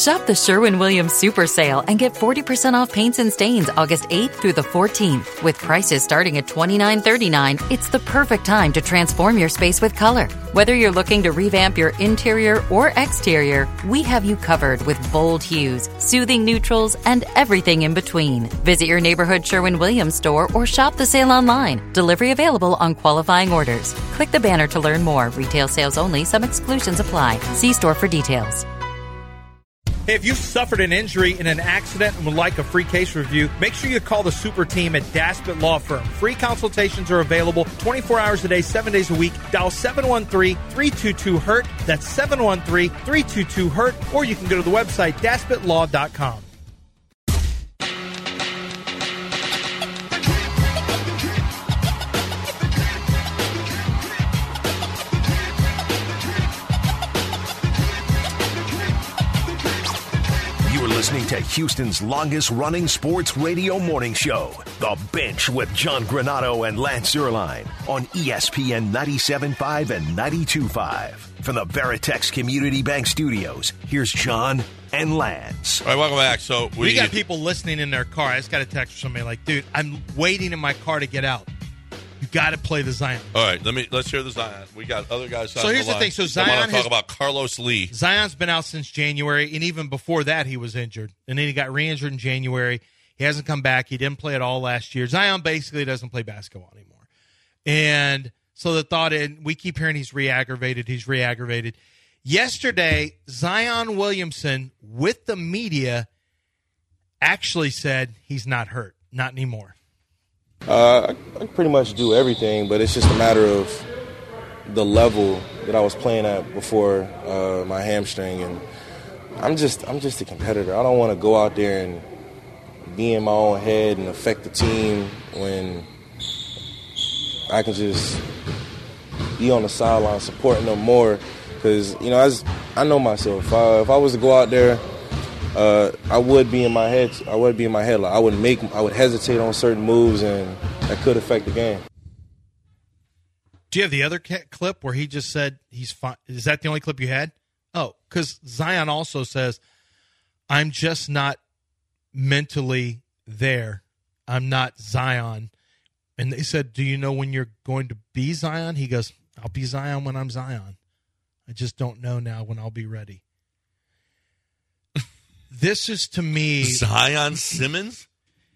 Shop the Sherwin-Williams Super Sale and get 40% off paints and stains August 8th through the 14th. With prices starting at $29.39, it's the perfect time to transform your space with color. Whether you're looking to revamp your interior or exterior, we have you covered with bold hues, soothing neutrals, and everything in between. Visit your neighborhood Sherwin-Williams store or shop the sale online. Delivery available on qualifying orders. Click the banner to learn more. Retail sales only. Some exclusions apply. See store for details. Hey, if you've suffered an injury in an accident and would like a free case review, make sure you call the super team at Daspit Law Firm. Free consultations are available 24 hours a day, 7 days a week. Dial 713-322-HURT. That's 713-322-HURT. Or you can go to the website, DaspitLaw.com. Listening to Houston's longest-running sports radio morning show, The Bench with John Granato and Lance Zierlein on ESPN 97.5 and 92.5. From the Veritex Community Bank Studios, here's John and Lance. All right, welcome back. So we got people listening in their car. I just got a text from somebody like, dude, I'm waiting in my car to get out. You got to play the Zion. All right, let's hear the Zion. We got other guys. So here's the thing. So Zion I want to talk about Carlos Lee. Zion's been out since January, and even before that, he was injured, and then he got re-injured in January. He hasn't come back. He didn't play at all last year. Zion basically doesn't play basketball anymore, and so the thought, and we keep hearing he's re-aggravated. He's re-aggravated. Yesterday, Zion Williamson with the media actually said he's not hurt, not anymore. I pretty much do everything, but it's just a matter of the level that I was playing at before my hamstring, and I'm just a competitor. I don't want to go out there and be in my own head and affect the team when I can just be on the sideline supporting them more. Because as I know myself, if I was to go out there, I would be in my head. I would be in my head. Like I would hesitate on certain moves, and that could affect the game. Do you have the other clip where he just said he's fine? Is that the only clip you had? Oh, because Zion also says, "I'm just not mentally there. I'm not Zion." And they said, "Do you know when you're going to be Zion?" He goes, "I'll be Zion when I'm Zion. I just don't know now when I'll be ready." This is, to me, Zion Simmons.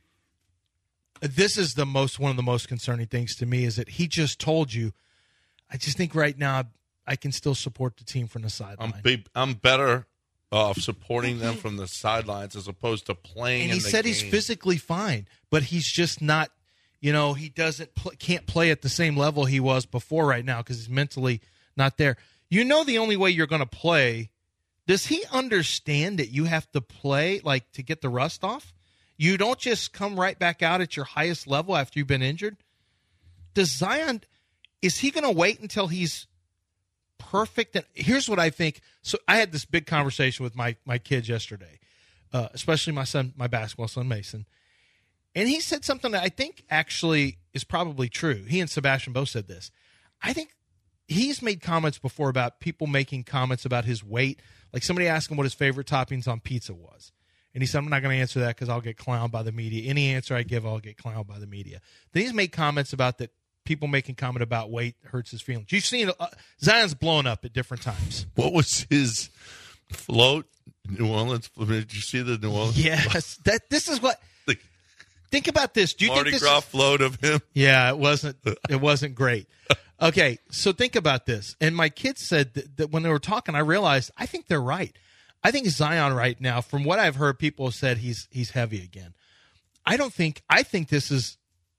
This is one of the most concerning things to me is that he just told you. I just think right now I can still support the team from the sideline. I'm better off supporting them from the sidelines as opposed to playing. And he said he's physically fine, but he's just not. He can't play at the same level he was before right now because he's mentally not there. The only way you're going to play. Does he understand that you have to play, to get the rust off? You don't just come right back out at your highest level after you've been injured? Does Zion, is he going to wait until he's perfect? And here's what I think. So I had this big conversation with my kids yesterday, especially my basketball son, Mason. And he said something that I think actually is probably true. He and Sebastian both said this. I think he's made comments before about people making comments about his weight. Like somebody asked him what his favorite toppings on pizza was. And he said, I'm not going to answer that because I'll get clowned by the media. Any answer I give, I'll get clowned by the media. Then he's made comments about that people making comment about weight hurts his feelings. You've seen Zion's blown up at different times. What was his float? New Orleans? Did you see the New Orleans? Yes. This is what – think about this. Do you Mardi think Gras float of him? Yeah, it wasn't great. Okay, so think about this. And my kids said that when they were talking, I realized I think they're right. I think Zion right now, from what I've heard, people have said he's heavy again. I think this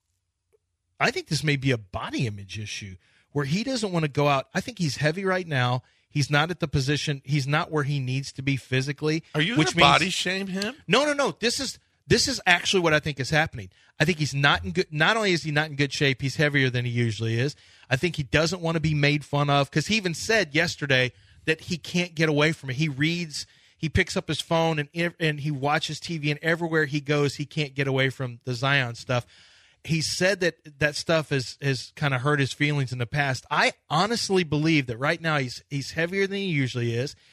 may be a body image issue where he doesn't want to go out. I think he's heavy right now. He's not at the position. He's not where he needs to be physically. Are you going to body shame him? No. This is actually what I think is happening. I think he's not in good. Not only is he not in good shape, he's heavier than he usually is. I think he doesn't want to be made fun of because he even said yesterday that he can't get away from it. He reads, he picks up his phone and he watches TV, and everywhere he goes, he can't get away from the Zion stuff. He said that stuff has kind of hurt his feelings in the past. I honestly believe that right now he's heavier than he usually is.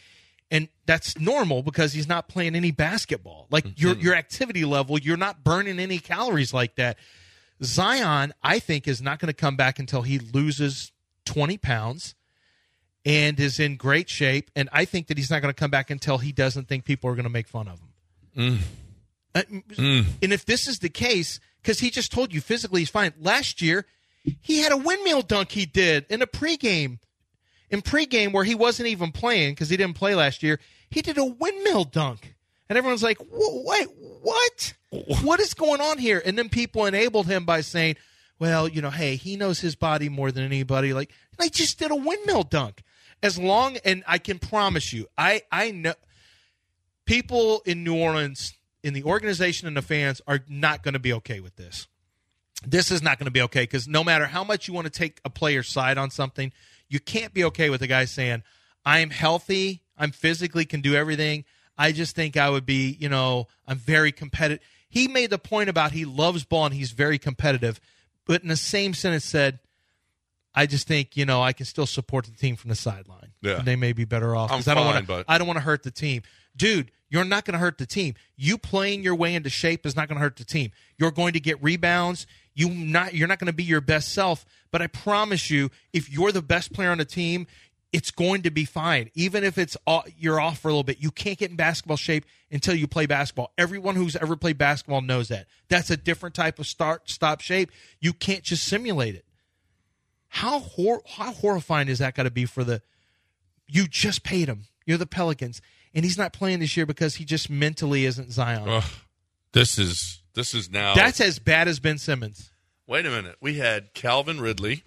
And that's normal because he's not playing any basketball. Like your activity level, you're not burning any calories like that. Zion, I think, is not going to come back until he loses 20 pounds and is in great shape. And I think that he's not going to come back until he doesn't think people are going to make fun of him. And if this is the case, because he just told you physically he's fine. Last year, he had a windmill dunk he did in a pregame. In pregame, where he wasn't even playing because he didn't play last year, he did a windmill dunk. And everyone's like, wait, what? What is going on here? And then people enabled him by saying, well, hey, he knows his body more than anybody. Like, I just did a windmill dunk. And I can promise you, I know people in New Orleans, in the organization and the fans, are not going to be okay with this. This is not going to be okay because no matter how much you want to take a player's side on something, you can't be okay with a guy saying, I'm healthy, I'm physically can do everything. I just think I would be, I'm very competitive. He made the point about he loves ball and he's very competitive, but in the same sentence said, I just think, I can still support the team from the sideline. Yeah. And they may be better off. I'm fine, but I don't want to hurt the team. Dude, you're not going to hurt the team. You playing your way into shape is not going to hurt the team. You're going to get rebounds. You're not going to be your best self, but I promise you, if you're the best player on the team, it's going to be fine. Even if you're off for a little bit, you can't get in basketball shape until you play basketball. Everyone who's ever played basketball knows that. That's a different type of stop shape. You can't just simulate it. How horrifying is that got to be for you just paid him. You're the Pelicans, and he's not playing this year because he just mentally isn't Zion. Ugh, this is now. That's as bad as Ben Simmons. Wait a minute. We had Calvin Ridley.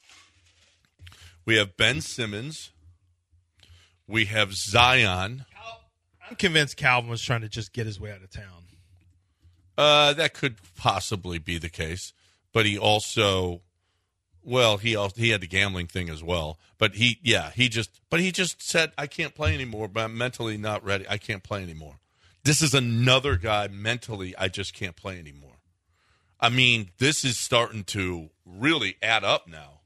We have Ben Simmons. We have Zion. I'm convinced Calvin was trying to just get his way out of town. That could possibly be the case, but he also, he had the gambling thing as well. But he just said, I can't play anymore. But I'm mentally not ready. I can't play anymore. This is another guy mentally. I just can't play anymore. I mean, this is starting to really add up now.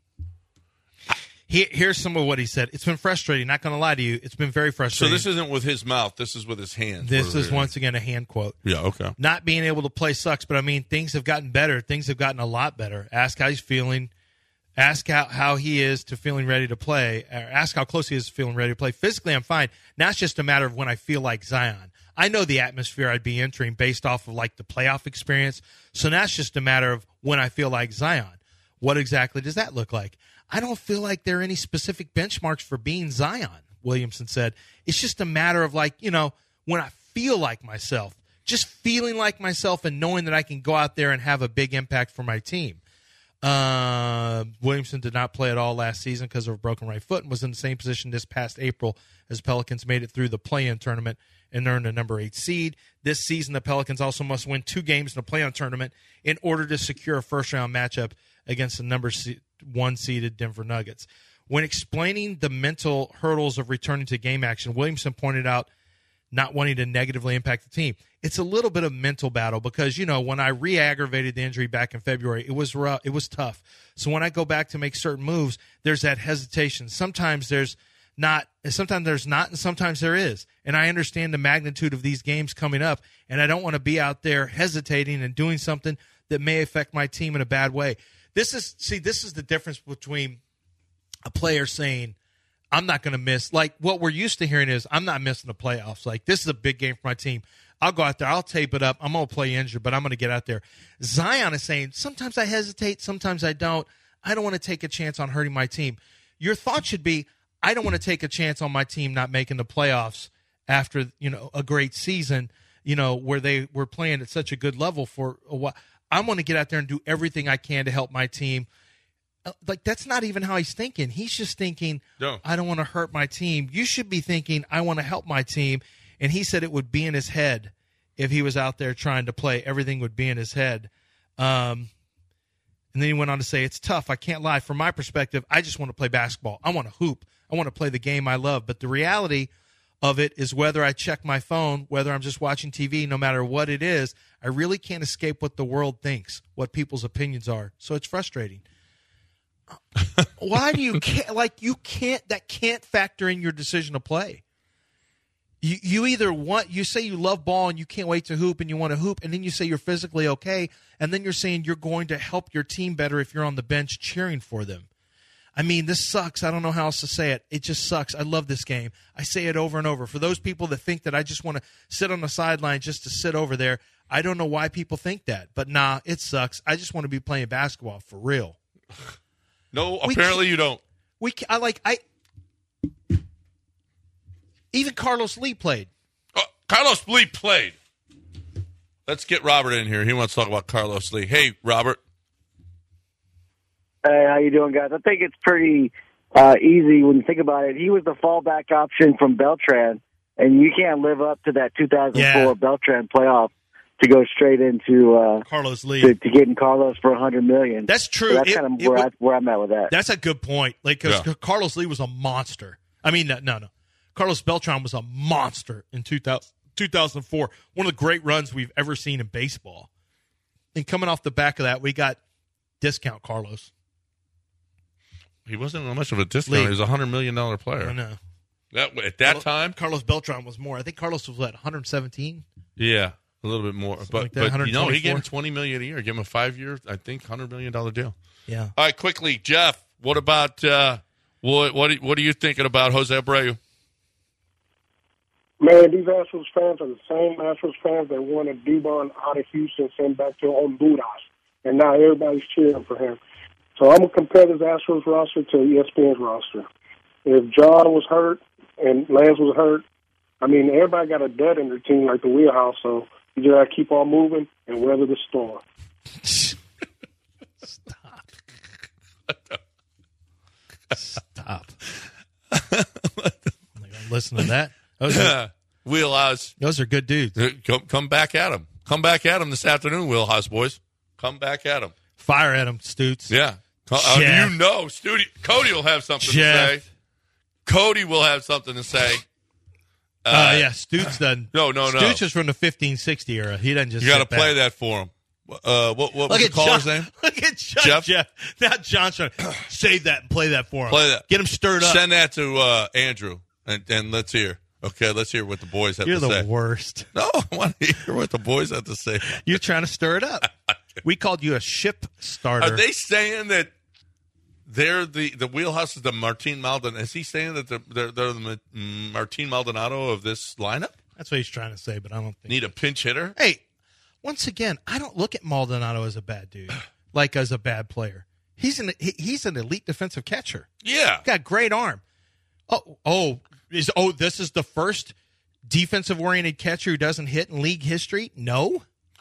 Here's some of what he said. It's been frustrating. Not going to lie to you. It's been very frustrating. So this isn't with his mouth. This is with his hands. This is once again a hand quote. Yeah, okay. Not being able to play sucks, but I mean, things have gotten better. Things have gotten a lot better. Ask how he's feeling. Ask how he is to feeling ready to play. Ask how close he is to feeling ready to play. Physically, I'm fine. Now it's just a matter of when I feel like Zion. I know the atmosphere I'd be entering based off of like the playoff experience. So now it's just a matter of when I feel like Zion. What exactly does that look like? I don't feel like there are any specific benchmarks for being Zion, Williamson said. It's just a matter of like, when I feel like myself, just feeling like myself and knowing that I can go out there and have a big impact for my team. Williamson did not play at all last season because of a broken right foot and was in the same position this past April as Pelicans made it through the play-in tournament and earned a number 8 seed. This season, the Pelicans also must win 2 games in the play-in tournament in order to secure a first-round matchup against the number 1 seeded Denver Nuggets. When explaining the mental hurdles of returning to game action, Williamson pointed out not wanting to negatively impact the team. It's a little bit of mental battle because, when I re-aggravated the injury back in February, it was rough, it was tough. So when I go back to make certain moves, there's that hesitation. Sometimes there's not, and sometimes there is. And I understand the magnitude of these games coming up, and I don't want to be out there hesitating and doing something that may affect my team in a bad way. This is the difference between a player saying, I'm not going to miss. Like what we're used to hearing is, I'm not missing the playoffs. Like this is a big game for my team. I'll go out there. I'll tape it up. I'm going to play injured, but I'm going to get out there. Zion is saying, sometimes I hesitate. Sometimes I don't. I don't want to take a chance on hurting my team. Your thought should be, I don't want to take a chance on my team not making the playoffs after, a great season, where they were playing at such a good level for a while. I want to get out there and do everything I can to help my team. Like, that's not even how he's thinking. He's just thinking, no, I don't want to hurt my team. You should be thinking, I want to help my team. And he said it would be in his head if he was out there trying to play. Everything would be in his head. And then he went on to say, it's tough. I can't lie. From my perspective, I just want to play basketball. I want to hoop. I want to play the game I love. But the reality of it is whether I check my phone, whether I'm just watching TV, no matter what it is, I really can't escape what the world thinks, what people's opinions are. So it's frustrating. Why do you can't, that can't factor in your decision to play. You either you say you love ball and you can't wait to hoop and you want to hoop, and then you say you're physically okay, and then you're saying you're going to help your team better if you're on the bench cheering for them. I mean, this sucks. I don't know how else to say it. It just sucks. I love this game. I say it over and over. For those people that think that I just want to sit on the sideline just to sit over there, I don't know why people think that. But nah, it sucks. I just want to be playing basketball for real. No, apparently you don't. Even Carlos Lee played. Carlos Lee played. Let's get Robert in here. He wants to talk about Carlos Lee. Hey, Robert. Hey, how you doing, guys? I think it's pretty easy when you think about it. He was the fallback option from Beltran, and you can't live up to that 2004 Beltran playoff to go straight into Carlos Lee to getting Carlos for $100 million. That's true. So that's kind of where I'm at with that. That's a good point. Because Carlos Lee was a monster. I mean, no. Carlos Beltran was a monster in 2004. One of the great runs we've ever seen in baseball. And coming off the back of that, we got discount Carlos. He wasn't much of a discount. He was a $100 million player. I know. At that time, Carlos Beltran was more. I think Carlos was 117. Yeah, a little bit more. Something But like that, he gave him $20 million a year. Give him a 5-year, I think, $100 million deal. Yeah. All right, quickly, Jeff. What about what are you thinking about Jose Abreu? Man, these Astros fans are the same Astros fans that wanted Dubon out of Houston, sent back to Honduras, and now everybody's cheering for him. So I'm going to compare this Astros roster to ESPN's roster. If John was hurt and Lance was hurt, I mean, everybody got a dud in their team like the wheelhouse, so you just got to keep on moving and weather the storm. Stop. I'm not going to listen to that. Wheelhouse. Those are good dudes. Come back at him. Come back at him this afternoon, Wheelhouse boys. Come back at him. Fire at him, Stoots. Yeah. Cody will have something to say. Cody will have something to say. Stoots doesn't. No. Stoots is from the 1560 era. He doesn't just. You got to play that for him. What was the caller's name? Look at Jeff. Now John's trying to save that and play that for him. Play that. Get him stirred up. Send that to Andrew, and let's hear. Okay, let's hear what the boys have to say. You're the worst. No, I want to hear what the boys have to say. You're trying to stir it up. We called you a ship starter. Are they saying that they're the Wheelhouse is the Martin Maldonado? Is he saying that they're the Martin Maldonado of this lineup? That's what he's trying to say, but I don't think. Need a pinch hitter? Hey, once again, I don't look at Maldonado as a bad dude, like as a bad player. He's an elite defensive catcher. Yeah. Got great arm. This is the first defensive-oriented catcher who doesn't hit in league history? No.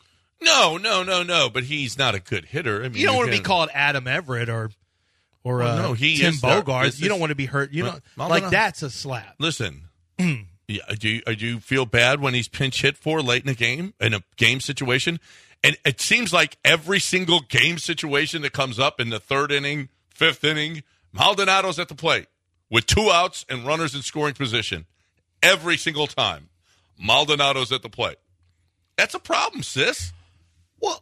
But he's not a good hitter. I mean, you don't want to be called Adam Everett or Tim Bogart. You don't want to be hurt. That's a slap. Listen, do you feel bad when he's pinch hit for late in a game situation? And it seems like every single game situation that comes up in the third inning, fifth inning, Maldonado's at the plate with 2 outs and runners in scoring position. Every single time, Maldonado's at the plate. That's a problem, sis. Well,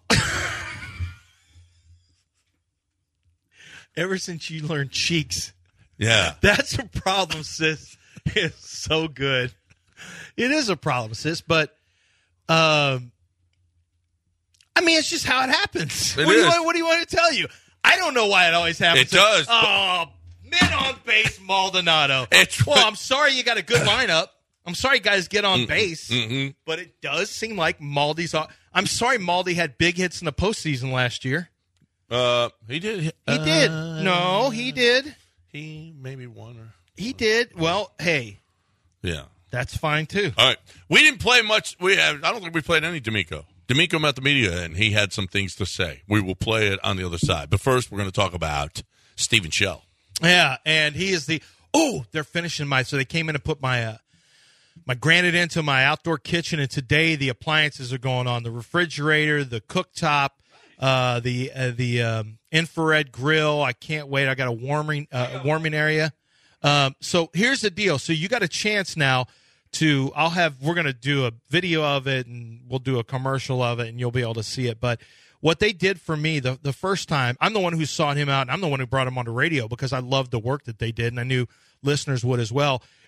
ever since you learned cheeks, that's a problem, sis. It's so good. It is a problem, sis. But I mean, it's just how it happens. What do you want me to tell you? I don't know why it always happens. It does. Men on base, Maldonado. I'm sorry you got a good lineup. I'm sorry guys get on base, but it does seem like Maldi's. I'm sorry Maldi had big hits in the postseason last year. He did. He did. No, he did. He maybe won. He did. Well, hey. Yeah. That's fine, too. All right. We didn't play much. I don't think we played any D'Amico. D'Amico met the media, and he had some things to say. We will play it on the other side. But first, we're going to talk about Stephen Shell. Yeah, and he is they're finishing so they came in and put my granite into my outdoor kitchen, and today the appliances are going on. The refrigerator, the cooktop, the infrared grill. I can't wait. I got a warming area. So here's the deal. So you got a chance now we're going to do a video of it, and we'll do a commercial of it, and you'll be able to see it. But what they did for me the first time, I'm the one who sought him out, and I'm the one who brought him on the radio because I loved the work that they did, and I knew listeners would as well.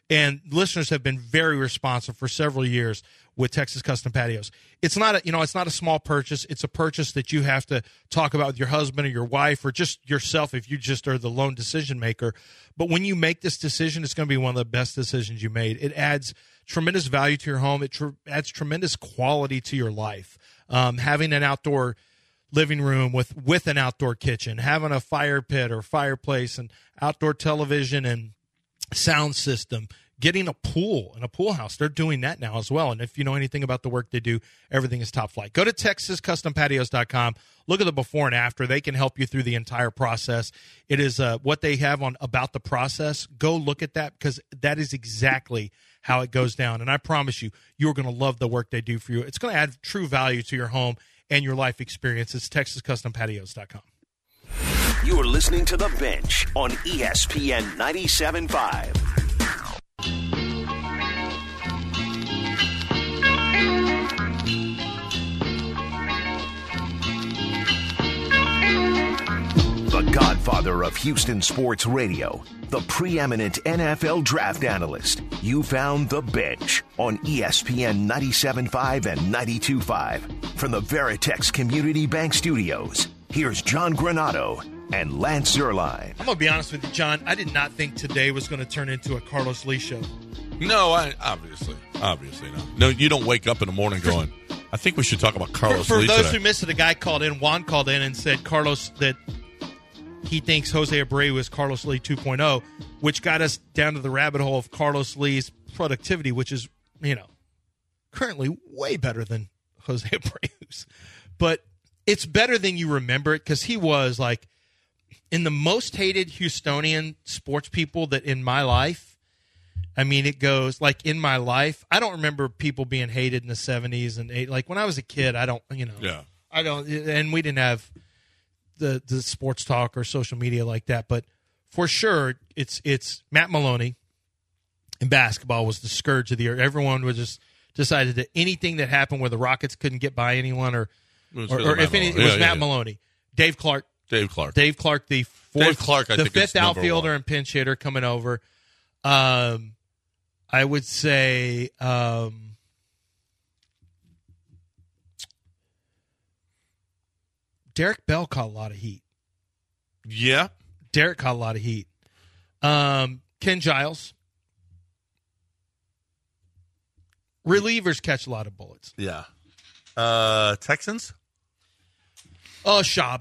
And listeners have been very responsive for several years with Texas Custom Patios. It's not it's not a small purchase. It's a purchase that you have to talk about with your husband or your wife or just yourself if you just are the lone decision maker. But when you make this decision, it's going to be one of the best decisions you made. It adds tremendous value to your home. It adds tremendous quality to your life. Having an outdoor living room with an outdoor kitchen, having a fire pit or fireplace and outdoor television and sound system, getting a pool and a pool house. They're doing that now as well. And if you know anything about the work they do, everything is top flight. Go to TexasCustomPatios.com. Look at the before and after. They can help you through the entire process. It is what they have on about the process. Go look at that because that is exactly how it goes down. And I promise you, you're going to love the work they do for you. It's going to add true value to your home and your life experience. It's TexasCustomPatios.com. You are listening to The Bench on ESPN 97.5. The godfather of Houston sports radio, the preeminent NFL draft analyst. You found The Bench on ESPN 97.5 and 92.5. From the Veritex Community Bank Studios, here's John Granato and Lance Zierlein. I'm going to be honest with you, John. I did not think today was going to turn into a Carlos Lee show. No, obviously not. No, you don't wake up in the morning going, I think we should talk about Carlos Lee For those today. who missed it, a guy called in, Juan called in and said Carlos, that he thinks Jose Abreu was Carlos Lee 2.0, which got us down to the rabbit hole of Carlos Lee's productivity, which is, currently way better than Jose Abreu's. But it's better than you remember it because he was like in the most hated Houstonian sports people that in my life. I mean, it goes like in my life. I don't remember people being hated in the 70s and 80s. Like when I was a kid, I don't, I don't, and we didn't have the sports talk or social media like that. But for sure, it's Matt Maloney in basketball was the scourge of the year. Everyone was just decided that anything that happened where the Rockets couldn't get by anyone or if anything, it was Matt Maloney. Dave Clark, the fifth outfielder and pinch hitter coming over. I would say Derek Bell caught a lot of heat. Yeah. Derek caught a lot of heat. Ken Giles. Relievers catch a lot of bullets. Yeah. Texans? Oh, Schaub.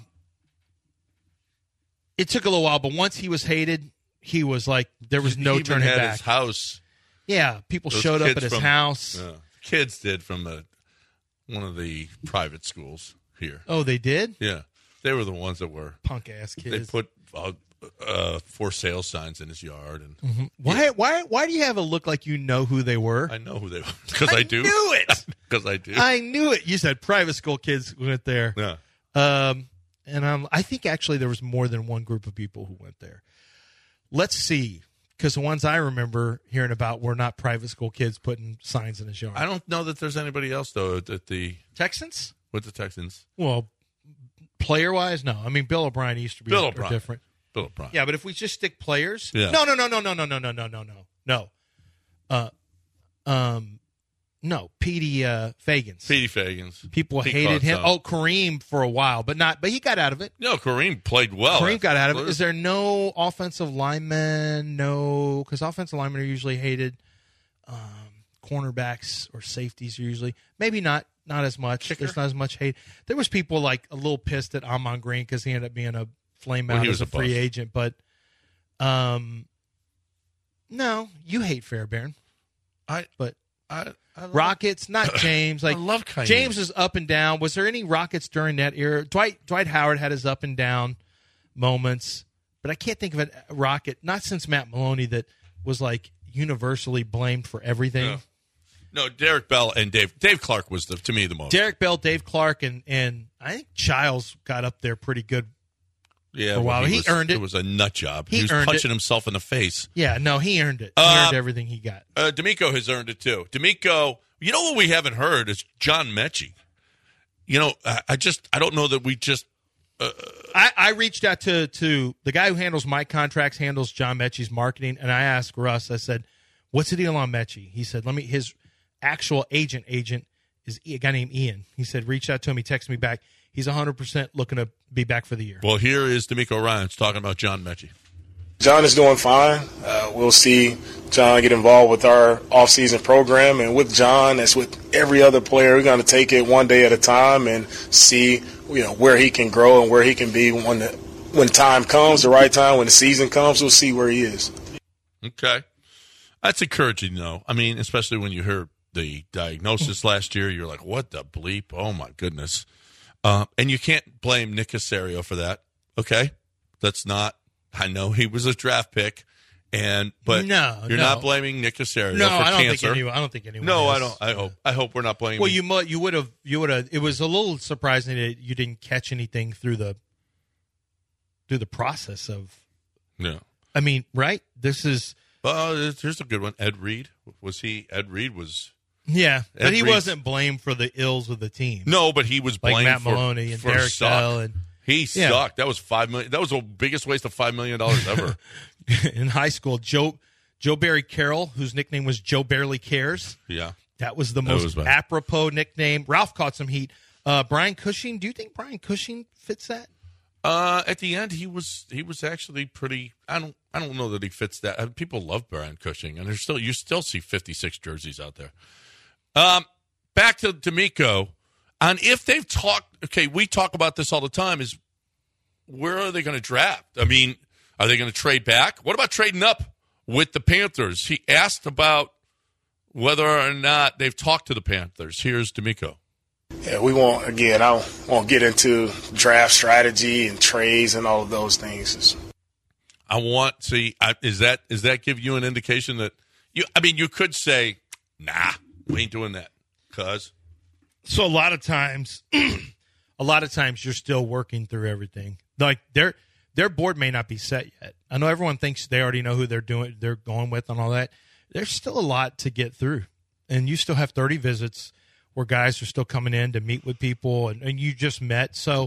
It took a little while, but once he was hated, he was like, there was no turning back. His house. Yeah, people showed up at his house. Kids did from one of the private schools here. Oh, they did? Yeah. They were the ones that were punk-ass kids. They put for sale signs in his yard. And Why do you have a look like you know who they were? I know who they were because I do. I knew it. Because I do. I knew it. You said private school kids went there. Yeah. And I think actually there was more than one group of people who went there. Let's see, because the ones I remember hearing about were not private school kids putting signs in his yard. I don't know that there's anybody else though at the Texans. With the Texans. Well, player-wise, no. I mean, Bill O'Brien used to be different. Bill O'Brien. Yeah, but if we just stick players, yeah. No. Petey Fagans. Petey Fagans. People hated him. Oh, Kareem for a while, but he got out of it. No, Kareem played well. Kareem got out of it. Is there no offensive linemen? No, because offensive linemen are usually hated. Cornerbacks or safeties are usually maybe not as much. Kicker. There's not as much hate. There was people like a little pissed at Amon Green because he ended up being a flame out as a free agent. But no, you hate Fairbairn. Rockets, not James. Like I love Kanye. James is up and down. Was there any Rockets during that era? Dwight Howard had his up and down moments, but I can't think of a Rocket, not since Matt Maloney, that was like universally blamed for everything. No, Derek Bell and Dave Clark was to me the most. Derek Bell, Dave Clark, and I think Childs got up there pretty good. Yeah, for a while. He earned it. It was a nut job. He was punching himself in the face. Yeah, no, he earned it. He earned everything he got. D'Amico has earned it too. D'Amico, you know what we haven't heard is John Mechie. I don't know that we just. I reached out to the guy who handles my contracts, handles John Mechie's marketing, and I asked Russ. I said, what's the deal on Mechie? He said, his actual agent is a guy named Ian. He said, reach out to him. He texted me back. He's 100% looking to be back for the year. Well, here is D'Amico Ryans talking about John Mechie. John is doing fine. We'll see John get involved with our off-season program. And with John, as with every other player, we're going to take it one day at a time and see where he can grow and where he can be when time comes, the right time, when the season comes. We'll see where he is. Okay. That's encouraging, though. I mean, especially when you heard the diagnosis last year, you're like, what the bleep? Oh, my goodness. And you can't blame Nick Caserio for that, okay? That's not – I know he was a draft pick, but you're not blaming Nick Caserio for cancer. I don't think anyone No, is. I don't. I hope we're not blaming Well, you would have. It was a little surprising that you didn't catch anything through the process of – Yeah. I mean, right? This is – here's a good one. Ed Reed. Ed Reed was – yeah, but he wasn't blamed for the ills of the team. No, but he was blamed Matt Maloney and Derek Bell and he sucked. That was $5 million. That was the biggest waste of $5 million ever. In high school, Joe Barry Carroll, whose nickname was Joe Barely Cares. Yeah, that was the most apropos nickname. Ralph caught some heat. Brian Cushing. Do you think Brian Cushing fits that? At the end, he was actually pretty. I don't know that he fits that. People love Brian Cushing, and you still see 56 jerseys out there. Back to D'Amico, and if they've talked. Okay, we talk about this all the time. Is where are they going to draft? I mean, are they going to trade back? What about trading up with the Panthers? He asked about whether or not they've talked to the Panthers. Here's D'Amico. Yeah, I won't get into draft strategy and trades and all of those things. Is that give you an indication that you could say, nah, we ain't doing that, cuz. So a lot of times you're still working through everything. Like their board may not be set yet. I know everyone thinks they already know who they're going with and all that. There's still a lot to get through, and you still have 30 visits where guys are still coming in to meet with people, and you just met. So,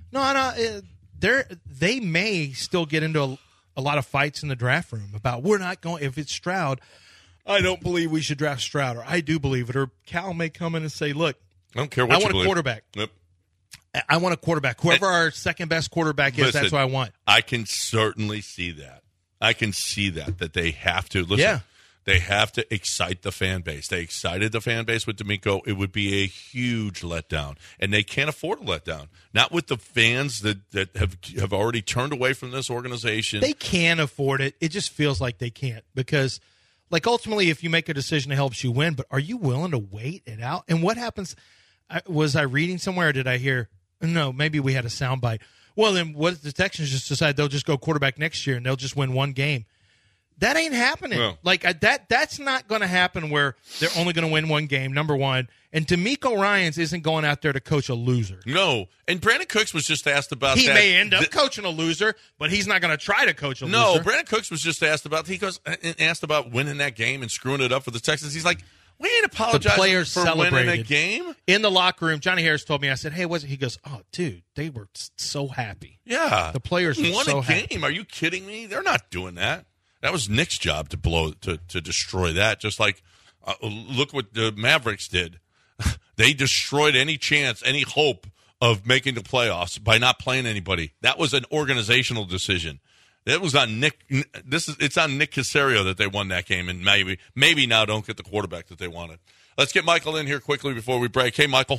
they may still get into a lot of fights in the draft room about we're not going. If it's Stroud, I don't believe we should draft Stroud, or I do believe it. Or Cal may come in and say, look, I don't care what you believe. I want a quarterback. Yep. I want a quarterback. Whoever our second best quarterback is, that's what I want. I can certainly see that. That they have to. Listen, yeah. They have to excite the fan base. They excited the fan base with D'Amico. It would be a huge letdown, and they can't afford a letdown. Not with the fans that have already turned away from this organization. They can afford it. It just feels like they can't because, like, ultimately, if you make a decision, it helps you win. But are you willing to wait it out? And what happens? Was I reading somewhere? Or did I hear? No, maybe we had a soundbite. Well, then what if the Texans just decide they'll just go quarterback next year and they'll just win one game? That ain't happening. Well, that's not going to happen where they're only going to win one game, number one. And D'Amico Ryans isn't going out there to coach a loser. No. And Brandon Cooks was just asked about he that. He may end up coaching a loser, but he's not going to try to coach a loser. No, Brandon Cooks was just asked about winning that game and screwing it up for the Texans. He's like, we ain't apologizing for winning a game. In the locker room, Johnny Harris told me, I said, hey, what's it? He goes, oh, dude, they were so happy. Yeah. The players were so happy. Won a game. Are you kidding me? They're not doing that. That was Nick's job to destroy that. Just like, look what the Mavericks did. They destroyed any chance, any hope of making the playoffs by not playing anybody. That was an organizational decision. It was on Nick. It's on Nick Caserio that they won that game, and maybe now don't get the quarterback that they wanted. Let's get Michael in here quickly before we break. Hey, Michael.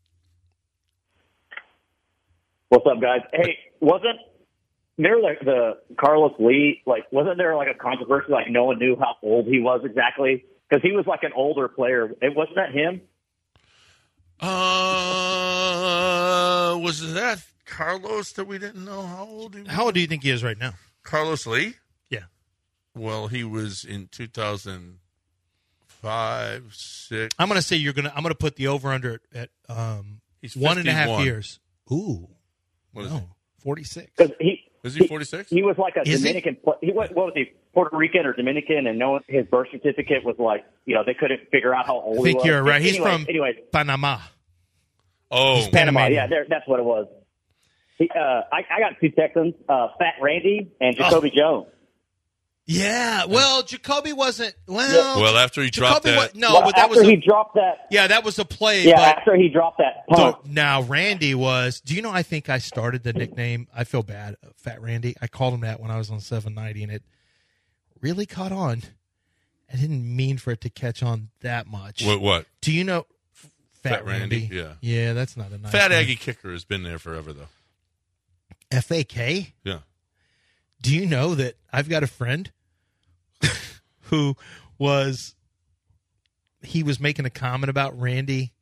What's up, guys? Hey, wasn't there the Carlos Lee? Wasn't there a controversy? No one knew how old he was exactly because he was an older player. Wasn't that him? Was that Carlos that we didn't know how old he was? How old do you think he is right now? Carlos Lee? Yeah. Well, he was in 2005, 6. I'm going to say I'm going to put the over under at 1.5 years. Ooh. What is he? 46. Is he 46? He was a Dominican. What was he? Puerto Rican or Dominican? And his birth certificate was they couldn't figure out how old he was. I think you're right. He's from Panama. Oh, he's Panama. Yeah, that's what it was. I got two Texans, Fat Randy and Jacoby Jones. Yeah, well, Jacoby wasn't. Well, after he dropped that. But that was he dropped that. Yeah, that was a play. Yeah, but, after he dropped that punt. Now, Randy was. Do you know? I think I started the nickname. I feel bad, Fat Randy. I called him that when I was on 790, and it really caught on. I didn't mean for it to catch on that much. What? Do you know? Fat Randy? Yeah, that's not a nice Fat name. Aggie Kicker has been there forever, though. FAK? Yeah. Do you know that I've got a friend who was making a comment about Randy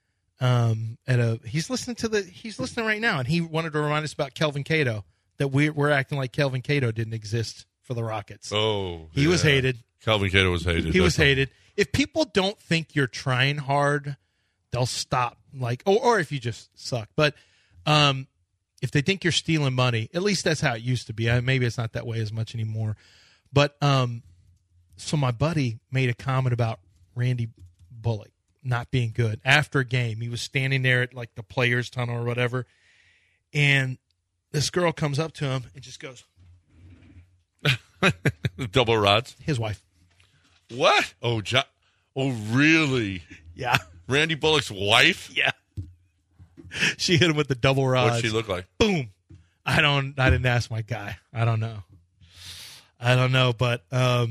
he's listening right now, and he wanted to remind us about Kelvin Cato, that we're acting like Kelvin Cato didn't exist for the Rockets. Oh, he was hated. Kelvin Cato was hated. He was hated. If people don't think you're trying hard, they'll stop. Or if you just suck. But if they think you're stealing money, at least that's how it used to be. Maybe it's not that way as much anymore. But so my buddy made a comment about Randy Bullock not being good after a game. He was standing there at the players' tunnel or whatever, and this girl comes up to him and just goes, double rods. His wife. What? Oh, oh, really? Yeah. Randy Bullock's wife? Yeah. She hit him with the double rods. What'd she look like? Boom. I didn't ask my guy. I don't know, but I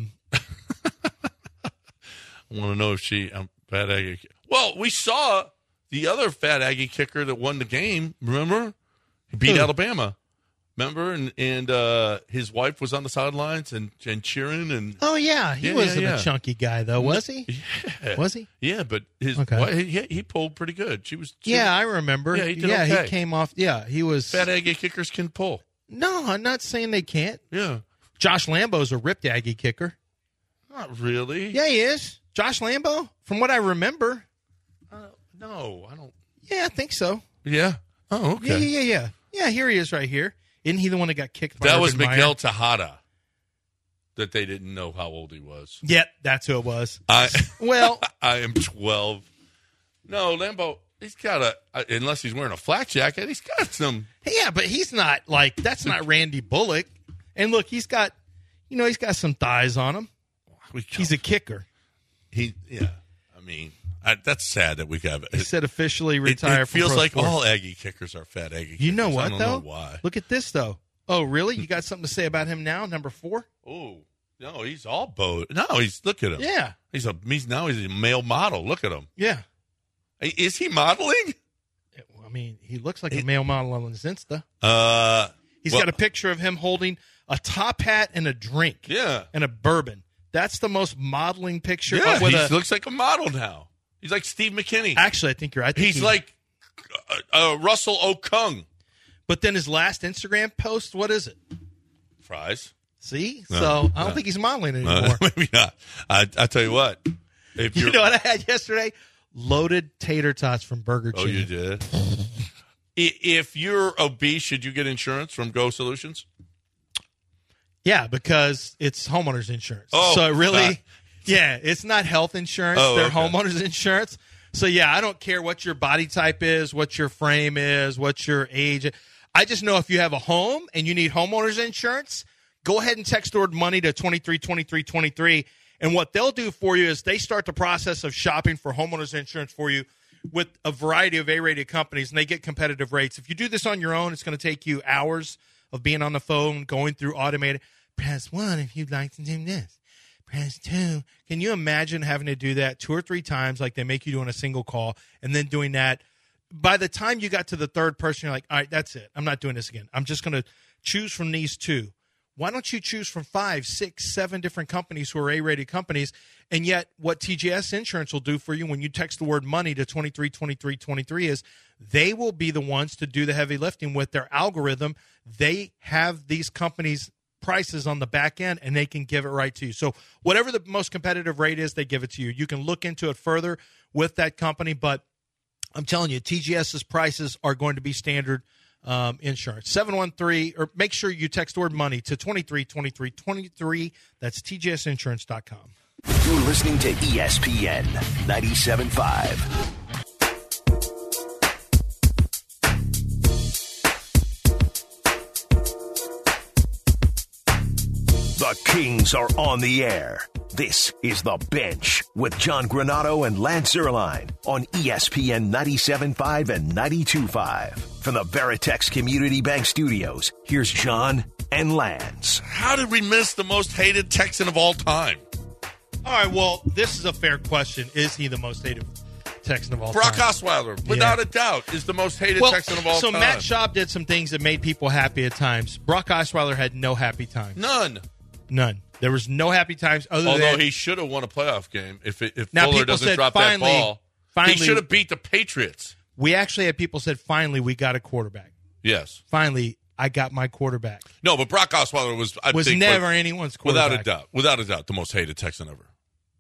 want to know if she Fat Aggie. Well, we saw the other Fat Aggie kicker that won the game. Remember? He beat Alabama. Remember? And his wife was on the sidelines and cheering. And oh, yeah. He wasn't a chunky guy, though, was he? Yeah. Was he? Yeah, but his wife, he pulled pretty good. I remember. Yeah, he did okay. He came off. Yeah, he was. Fat Aggie kickers can pull. No, I'm not saying they can't. Yeah. Josh Lambo's a ripped Aggie kicker. Not really. Yeah, he is. Josh Lambo, from what I remember. No, I don't. Yeah, I think so. Yeah. Oh, okay. Yeah. Yeah, here he is right here. Isn't he the one that got kicked by That was Urban Miguel Meyer? Tejada that they didn't know how old he was. Yeah, that's who it was. I am 12. No, Lambo, he's got unless he's wearing a flak jacket, he's got some. Yeah, but he's not that's not Randy Bullock. And look, he's got some thighs on him. He's a kicker. That's sad that we have it. He said officially retire. It feels from like sport. all Aggie kickers are Fat Aggie kickers. You know what, I don't know why. Look at this, though. Oh, really? You got something to say about him now, number 4? Oh, no, he's all bowed. No, look at him. Yeah. He's a male model. Look at him. Yeah. Is he modeling? He looks like a male model on his Insta. He's got a picture of him holding a top hat and a drink. Yeah. And a bourbon. That's the most modeling picture. Yeah, he looks like a model now. He's like Steve McKinney. Actually, I think you're right. He's like Russell Okung. But then his last Instagram post, what is it? Fries. See? So I don't think he's modeling anymore. Maybe not. I tell you what. You know what I had yesterday? Loaded tater tots from Burger King. Oh, you did? If you're obese, should you get insurance from Go Solutions? Yeah, because it's homeowners insurance. Oh, so really, it's not health insurance. They're homeowners insurance. So, I don't care what your body type is, what your frame is, what your age. I just know if you have a home and you need homeowners insurance, go ahead and text the word money to 232323. And what they'll do for you is they start the process of shopping for homeowners insurance for you with a variety of A-rated companies, and they get competitive rates. If you do this on your own, it's going to take you hours of being on the phone, going through automated. Press 1 if you'd like to do this. Press 2. Can you imagine having to do that 2 or 3 times like they make you do on a single call, and then doing that? By the time you got to the third person, you're like, all right, that's it. I'm not doing this again. I'm just going to choose from these 2. Why don't you choose from 5, 6, 7 different companies who are A-rated companies? And yet what TGS Insurance will do for you when you text the word money to 232323 is they will be the ones to do the heavy lifting with their algorithm. They have these companies' prices on the back end, and they can give it right to you. So whatever the most competitive rate is, they give it to you. You can look into it further with that company, but I'm telling you, TGS's prices are going to be standard insurance. 713, or make sure you text the word money to 232323. That's tgsinsurance.com. You're listening to ESPN 97.5. The Kings are on the air. This is The Bench with John Granato and Lance Zierlein on ESPN 97.5 and 92.5. From the Veritex Community Bank Studios, here's John and Lance. How did we miss the most hated Texan of all time? All right, well, this is a fair question. Is he the most hated Texan of all Brock time? Osweiler, without a doubt, is the most hated Texan of all time. So Matt Schaub did some things that made people happy at times. Brock Osweiler had no happy times. None. There was no happy times Although he should have won a playoff game if now Fuller doesn't drop that ball. Finally, he should have beat the Patriots. We actually had people said, finally, we got a quarterback. Yes. Finally, I got my quarterback. No, but Brock Osweiler was never anyone's quarterback. Without a doubt, the most hated Texan ever.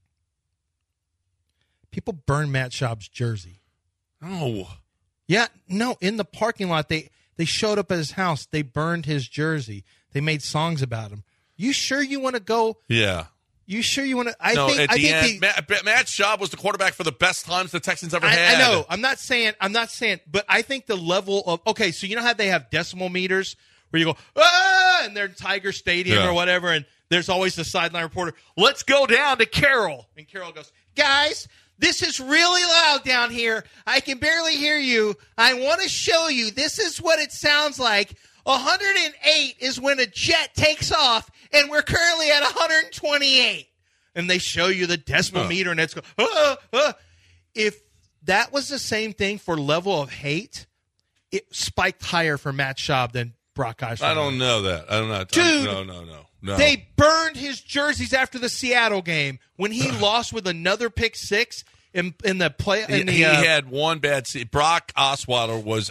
People burned Matt Schaub's jersey. Oh. Yeah, no, in the parking lot, they showed up at his house. They burned his jersey. They made songs about him. You sure you want to go? Yeah. You sure you want to? At the end, Matt Schaub was the quarterback for the best times the Texans ever had. I know. I'm not saying, but I think the level of, okay, so you know how they have decimal meters where you go, and they're in Tiger Stadium or whatever, and there's always the sideline reporter, let's go down to Carroll. And Carroll goes, guys, this is really loud down here. I can barely hear you. I want to show you. This is what it sounds like. 108 is when a jet takes off, and we're currently at 128. And they show you the decimal meter, and it's going, If that was the same thing for level of hate, it spiked higher for Matt Schaub than Brock Osweiler. I don't know that. I don't know. Dude, no. They burned his jerseys after the Seattle game when he lost with another pick six in the play. He had one bad season. Brock Osweiler was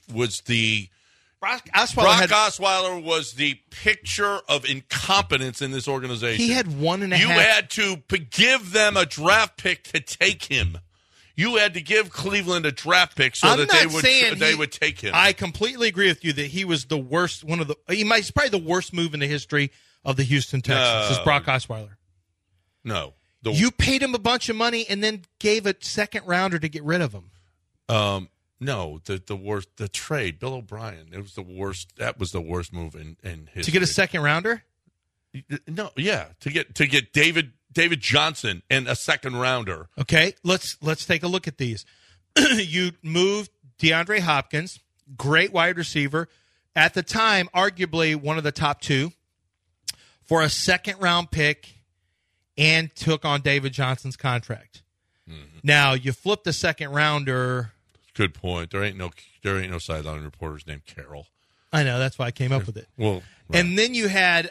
Osweiler was the picture of incompetence in this organization. He had 1.5. You had to give them a draft pick to take him. You had to give Cleveland a draft pick so that they would take him. I completely agree with you that he was the worst. He's probably the worst move in the history of the Houston Texans. Is Brock Osweiler? No, you paid him a bunch of money and then gave a second rounder to get rid of him. No, the worst, the trade, Bill O'Brien. It was the worst. That was the worst move in history. To get a second rounder? No, yeah, to get David Johnson and a second rounder. Okay, let's take a look at these. You moved DeAndre Hopkins, great wide receiver, at the time arguably one of the top two, for a second round pick, and took on David Johnson's contract. Mm-hmm. Now you flip the second rounder. Good point. There ain't no sideline reporters named Carroll. I know, that's why I came up with it. Well, right. And then you had,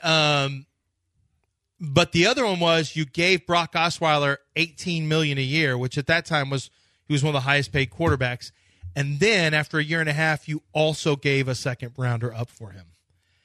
but the other one was you gave Brock Osweiler $18 million a year, which at that time he was one of the highest paid quarterbacks. And then after a year and a half, you also gave a second rounder up for him.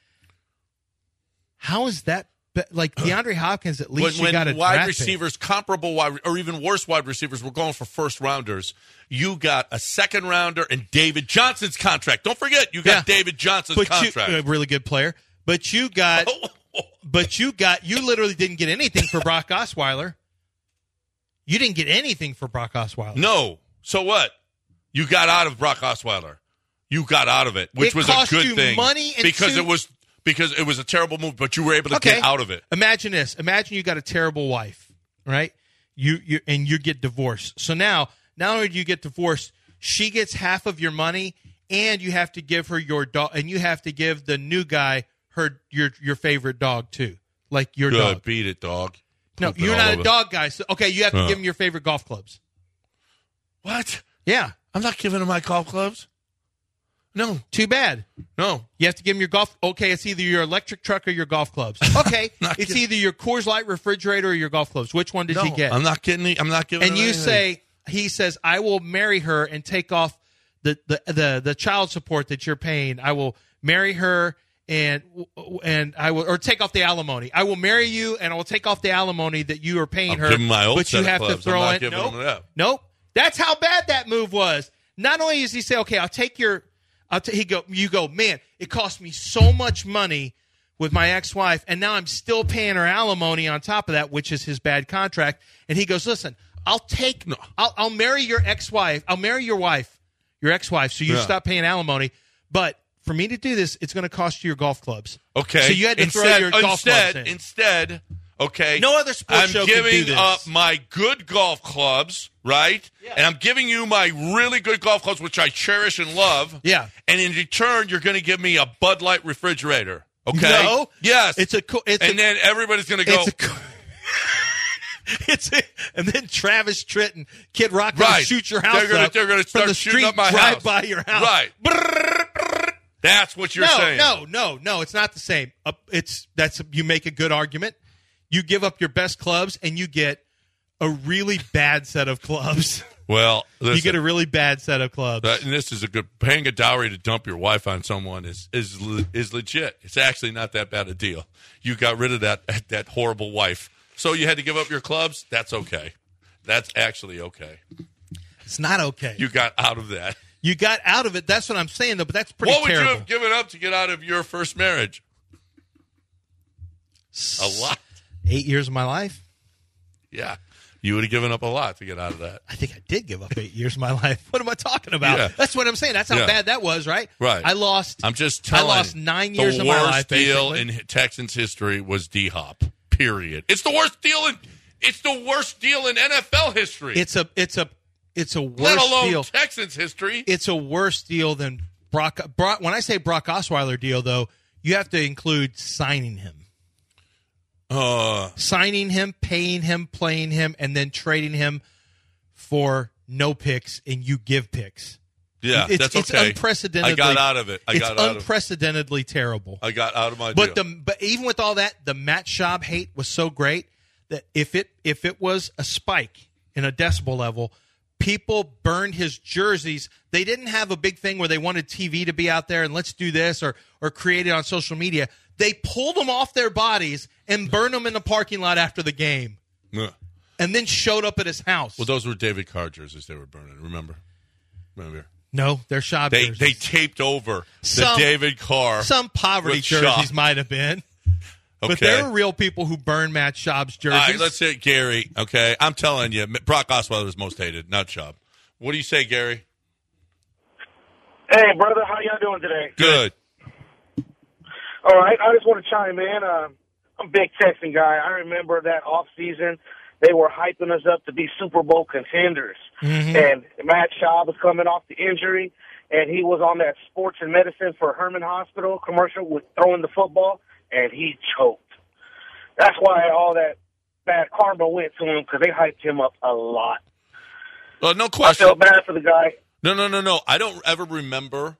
How is that? Like DeAndre Hopkins, at least you got a wide receivers, comparable wide or even worse wide receivers were going for first rounders. You got a second rounder and David Johnson's contract. Don't forget, you got David Johnson's contract. A really good player. But you literally didn't get anything for Brock Osweiler. You didn't get anything for Brock Osweiler. No. So what? You got out of Brock Osweiler. You got out of it, which was a good thing. Money and because it was a terrible move, but you were able to get out of it. Imagine this. Imagine you got a terrible wife, right? You get divorced. So now, not only do you get divorced, she gets half of your money, and you have to give her your dog, and you have to give the new guy your favorite dog too, like your dog. Good, beat it, dog. No, you're not a dog guy. So, okay, you have to give him your favorite golf clubs. What? Yeah, I'm not giving him my golf clubs. No. Too bad. No. You have to give him your golf. Okay, it's either your electric truck or your golf clubs. Okay, it's either your Coors Light refrigerator or your golf clubs. Which one did you get? I'm not giving him anything. He says, I will marry her and take off the child support that you're paying. I will marry her and I will, or take off the alimony. I will marry you and I will take off the alimony that you are paying her. Give him my old but you have to throw in. Nope. That's how bad that move was. Not only does he say, okay, you go, man, it cost me so much money with my ex-wife, and now I'm still paying her alimony on top of that, which is his bad contract. And he goes, listen, I'll marry your ex-wife. I'll marry your ex-wife, so you stop paying alimony. But for me to do this, it's going to cost you your golf clubs. Okay. So you had to throw your golf clubs in. Instead, okay. No other sports show can do this. I'm giving up my good golf clubs, right? Yeah. And I'm giving you my really good golf clubs, which I cherish and love. Yeah. And in return, you're going to give me a Bud Light refrigerator. Okay. No. Yes. Then everybody's going to go. And then Travis Tritt and Kid Rock going to shoot your house up. They're going to start shooting up my drive house. By your house. Right. That's what you're saying. No. It's not the same. You make a good argument. You give up your best clubs, and you get a really bad set of clubs. Well, listen, you get a really bad set of clubs. And this is a good paying a dowry to dump your wife on someone is legit. It's actually not that bad a deal. You got rid of that horrible wife, so you had to give up your clubs. That's okay. That's actually okay. It's not okay. You got out of that. You got out of it. That's what I'm saying, though. But that's pretty terrible. What would you have given up to get out of your first marriage? A lot. 8 years of my life. Yeah. You would have given up a lot to get out of that. I think I did give up 8 years of my life. What am I talking about? Yeah. That's what I'm saying. That's how bad that was, right? Right. I lost 9 years of my life. The worst deal in Texans history was D-Hop. Period. It's the worst deal in NFL history. It's a worse let alone deal. Texans history. It's a worse deal than Brock. When I say Brock Osweiler deal, though, you have to include signing him. Signing him, paying him, playing him, and then trading him for no picks, and you give picks. Yeah, that's okay. It's unprecedentedly. I got out of it. It's unprecedentedly terrible. I got out of my deal. But even with all that, the Matt Schaub hate was so great that if it was a spike in a decibel level, people burned his jerseys. They didn't have a big thing where they wanted TV to be out there and let's do this or create it on social media. They pulled them off their bodies and burned them in the parking lot after the game. Yeah. And then showed up at his house. Well, those were David Carr jerseys they were burning. Remember? No, they're Schaub jerseys. They taped over the David Carr. Some poverty jerseys might have been. Okay. But there are real people who burn Matt Schaub's jerseys. All right, let's say Gary. Okay, I'm telling you, Brock Osweiler is most hated, not Schaub. What do you say, Gary? Hey, brother, how y'all doing today? Good. All right, I just want to chime in. I'm a big Texan guy. I remember that off season, they were hyping us up to be Super Bowl contenders. Mm-hmm. And Matt Schaub was coming off the injury, and he was on that sports and medicine for Herman Hospital commercial with throwing the football, and he choked. That's why all that bad karma went to him, because they hyped him up a lot. No question. I felt bad for the guy. No. I don't ever remember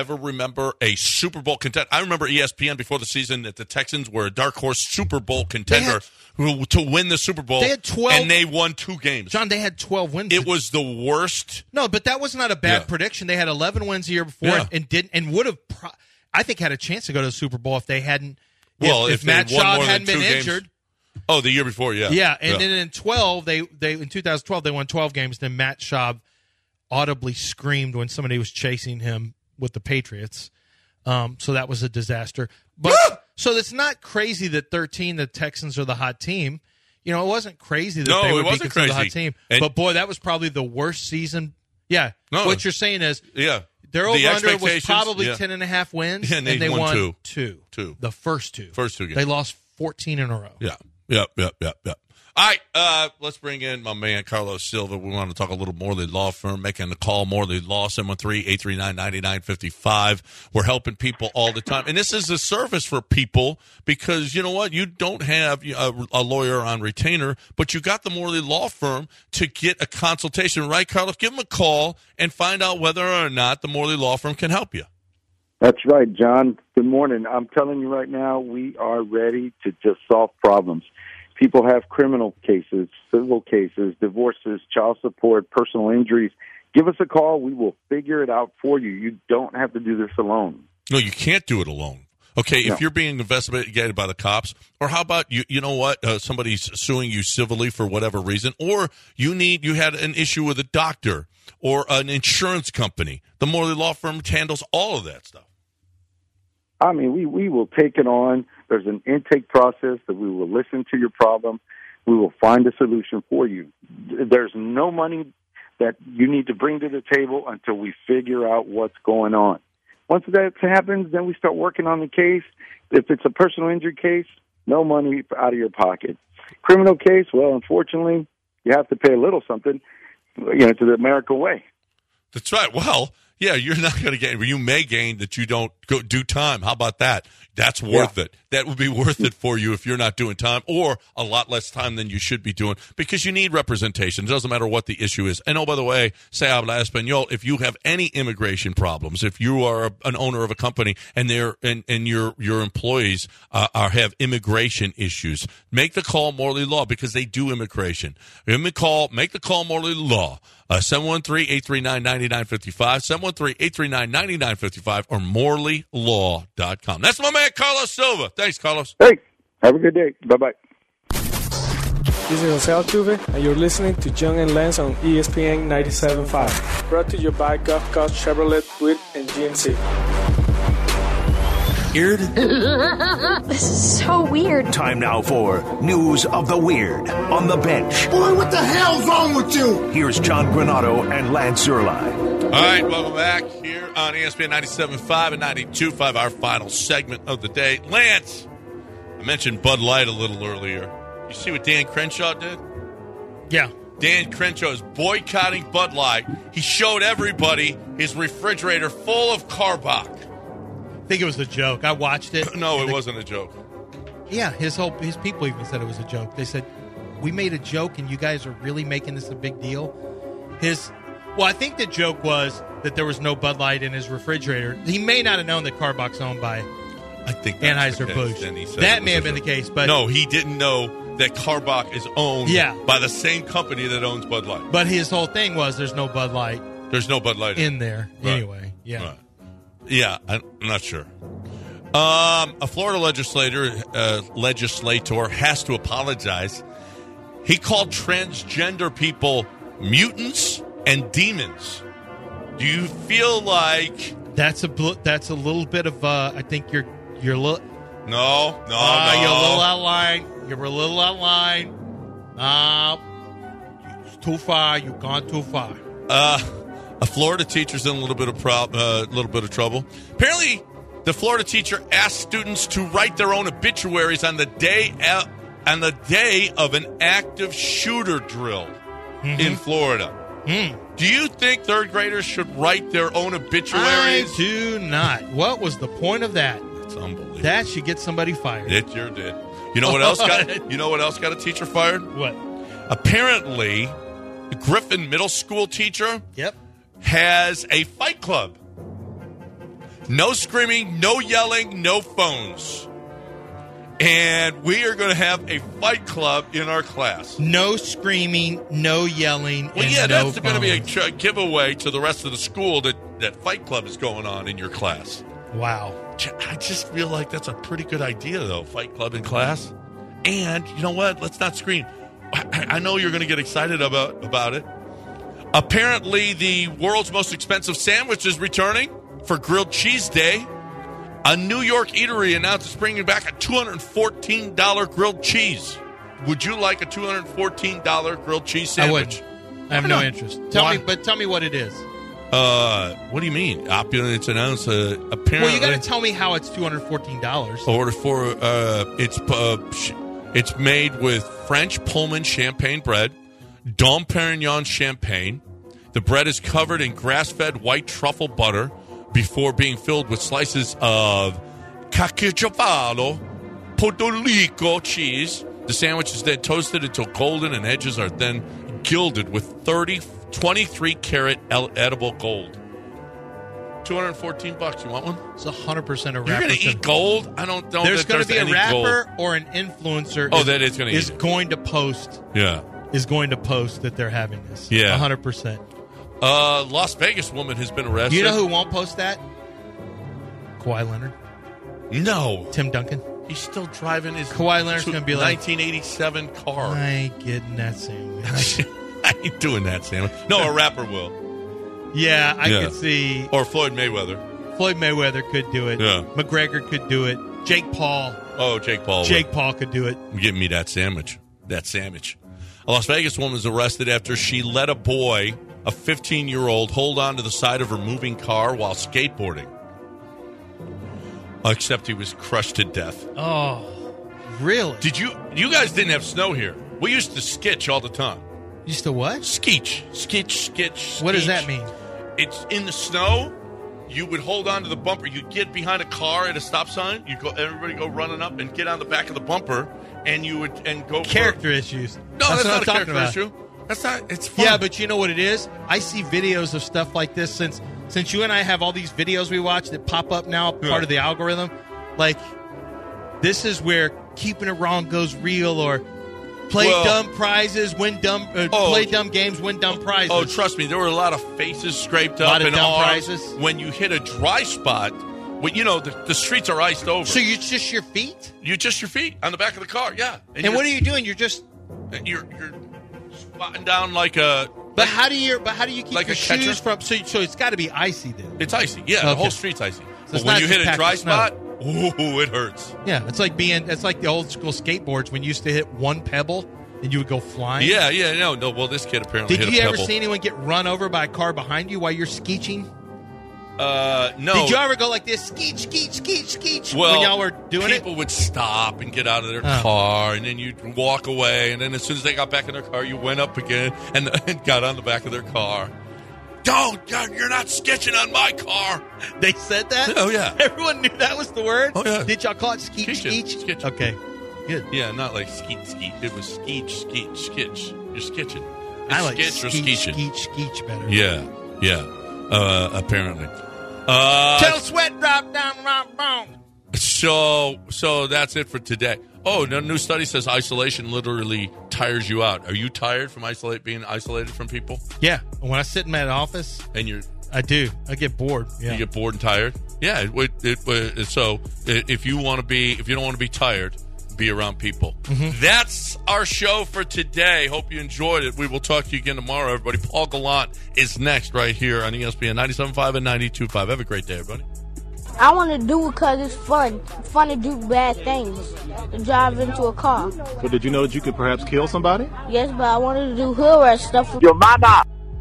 a Super Bowl contender. I remember ESPN before the season that the Texans were a dark horse Super Bowl contender to win the Super Bowl. They had 12, and they won 2 games. John, they had 12 wins. It was the worst. No, but that was not a bad prediction. They had 11 wins the year before and would have, I think, had a chance to go to the Super Bowl if they hadn't. Well, if Matt Schaub hadn't been injured. Oh, the year before, yeah. Yeah, and then in 2012 they won 12 games. Then Matt Schaub audibly screamed when somebody was chasing him with the Patriots. So that was a disaster. But so it's not crazy that 13 the Texans are the hot team. You know, it wasn't crazy that they would be considered the hot team. But boy, that was probably the worst season. Yeah. No. What you're saying is their over-under was probably 10.5 wins, and they won 2. The first two games. They lost 14 in a row. Yeah. Yep. All right, let's bring in my man, Carlos Silva. We want to talk a little Morley Law Firm, making the call, Morley Law, 713-839-9955. We're helping people all the time. And this is a service for people because, you know what, you don't have a lawyer on retainer, but you got the Morley Law Firm to get a consultation, right, Carlos? Give them a call and find out whether or not the Morley Law Firm can help you. That's right, John. Good morning. I'm telling you right now, we are ready to just solve problems. People have criminal cases, civil cases, divorces, child support, personal injuries. Give us a call. We will figure it out for you. You don't have to do this alone. No, you can't do it alone. Okay, if you're being investigated by the cops, or how about you know what, somebody's suing you civilly for whatever reason, or you had an issue with a doctor or an insurance company. The Morley Law Firm handles all of that stuff. I mean, we will take it on. There's an intake process that we will listen to your problem. We will find a solution for you. There's no money that you need to bring to the table until we figure out what's going on. Once that happens, then we start working on the case. If it's a personal injury case, no money out of your pocket. Criminal case, well, unfortunately, you have to pay a little something, to the American way. That's right. Well, yeah, you're not going to gain. You may gain that you don't go do time. How about that? That's worth it. That would be worth it for you if you're not doing time, or a lot less time than you should be doing, because you need representation. It doesn't matter what the issue is. And, oh, by the way, se habla español, if you have any immigration problems, if you are an owner of a company and your employees have immigration issues, make the call Morley Law, because they do immigration. Make the call Morley Law. 713-839-9955, 713-839-9955, or MorleyLaw.com. That's my man, Carlos Silva. Thanks, Carlos. Hey, have a good day. Bye-bye. This is Jose Altuve, and you're listening to John and Lance on ESPN 97.5. Brought to you by Gulf Coast Chevrolet, Buick, and GMC. Weird? This is so weird. Time now for News of the Weird on the Bench. Boy, what the hell's wrong with you? Here's John Granado and Lance Zierlein. All right, welcome back here on ESPN 97.5 and 92.5, our final segment of the day. Lance, I mentioned Bud Light a little earlier. You see what Dan Crenshaw did? Yeah. Dan Crenshaw is boycotting Bud Light. He showed everybody his refrigerator full of Carbach. I think it was a joke. I watched it. No, it wasn't a joke. Yeah, his people even said it was a joke. They said, we made a joke and you guys are really making this a big deal. I think the joke was that there was no Bud Light in his refrigerator. He may not have known that Carbach's owned by Anheuser-Busch. That may have been the case. But no, he didn't know that Carbach is owned by the same company that owns Bud Light. But his whole thing was there's no Bud Light. There's no Bud Light in there. Right. Anyway, yeah. Right. Yeah, I'm not sure. A Florida legislator has to apologize. He called transgender people mutants and demons. Do you feel like that's a little bit of I think you're a little no you're a little out of line. You're a little out of line. It's too far. You've gone too far. A Florida teacher's in a little bit of trouble. Apparently, the Florida teacher asked students to write their own obituaries on the day of an active shooter drill in Florida. Do you think third graders should write their own obituaries? I do not. What was the point of that? It's unbelievable. That should get somebody fired. It sure did. You know what else got? You know what else got a teacher fired? What? Apparently, the Griffin Middle School teacher. Yep. Has a fight club. No screaming, no yelling, no phones. And we are going to have a fight club in our class. No screaming, no yelling, well, yeah, that's going to be a giveaway to the rest of the school that fight club is going on in your class. Wow. I just feel like that's a pretty good idea, though, fight club in class. And you know what? Let's not scream. I know you're going to get excited about it. Apparently, the world's most expensive sandwich is returning for Grilled Cheese Day. A New York eatery announced it's bringing back a $214 grilled cheese. Would you like a $214 grilled cheese sandwich? I wouldn't. I have no interest. Tell me what it is. What do you mean? Opulence announced apparently. Well, you got to tell me how it's $214. Order for it's made with French Pullman champagne bread, Dom Perignon champagne. The bread is covered in grass-fed white truffle butter before being filled with slices of Caciocavallo Puerto Rico cheese. The sandwich is then toasted until golden and edges are then gilded with 23-karat edible gold. $214. You want one? It's 100% a rapper. You're going to eat gold? I don't know. There's going to be a rapper or an influencer. That is going to is going to post. Yeah. Is going to post that they're having this. Yeah. 100%. Las Vegas woman has been arrested. You know who won't post that? Kawhi Leonard. No. Tim Duncan. He's still driving his Kawhi Leonard's going to be like 1987 car. I ain't getting that sandwich. I ain't doing that sandwich. No, a rapper will. Yeah, I could see. Or Floyd Mayweather. Floyd Mayweather could do it. Yeah. McGregor could do it. Jake Paul. Oh, Jake Paul. Jake Paul could do it. Give me that sandwich. A Las Vegas woman was arrested after she let a 15-year-old, hold on to the side of her moving car while skateboarding. Except he was crushed to death. Oh, really? You guys didn't have snow here. We used to skitch all the time. Used to what? Skitch. Skitch. What does that mean? It's in the snow. You would hold on to the bumper. You'd get behind a car at a stop sign. Everybody go running up and get on the back of the bumper, and you would go character issues. No, that's not a character issue. That's not. It's fun. Yeah, but you know what it is? I see videos of stuff like this since you and I have all these videos we watch that pop up now, part of the algorithm. Like, this is where keeping it wrong goes real, or play dumb prizes, win dumb, play dumb games, win dumb prizes. Oh, trust me, there were a lot of faces scraped up and dumb arms. prizes. When you hit a dry spot, the streets are iced over. So you just your feet? You just your feet on the back of the car, yeah. And what are you doing? You're squatting down like a. But how do you keep like your shoes from? So it's got to be icy then. It's icy, yeah. Okay. The whole street's icy. So but when you hit a dry spot, ooh, it hurts. Yeah, it's like the old school skateboards when you used to hit one pebble and you would go flying. Yeah, no. Well, this kid apparently hit a pebble. Did you ever see anyone get run over by a car behind you while you're skeeching? No. Did you ever go like this, skeech, well, when y'all were doing it? People would stop and get out of their car, and then you'd walk away, and then as soon as they got back in their car, you went up again and got on the back of their car. You're not sketching on my car. They said that? Oh, yeah. Everyone knew that was the word? Oh, yeah. Did y'all call it skeech? Okay, good. Yeah, not like skeet. It was sketch. You're sketching. It's I like skeech better. Yeah. Apparently. Till sweat drop down. So that's it for today. Oh, no, new study says isolation literally tires you out. Are you tired from being isolated from people? Yeah. When I sit in my office, and I do. I get bored. Yeah. You get bored and tired. Yeah. So if you don't want to be tired, be around people. Mm-hmm. That's our show for today. Hope you enjoyed it. We will talk to you again tomorrow, everybody. Paul Gallant is next right here on ESPN 97.5 and 92.5. Have a great day, everybody. I want to do it because it's fun. It's fun to do bad things, to drive into a car. So did you know that you could perhaps kill somebody? Yes, but I wanted to do hood rat stuff with your mama.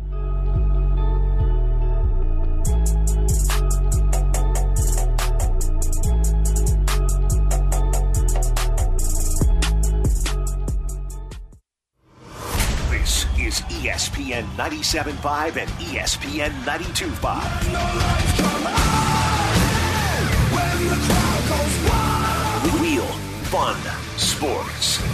This is ESPN 97.5 and ESPN 92.5. Real fun sports.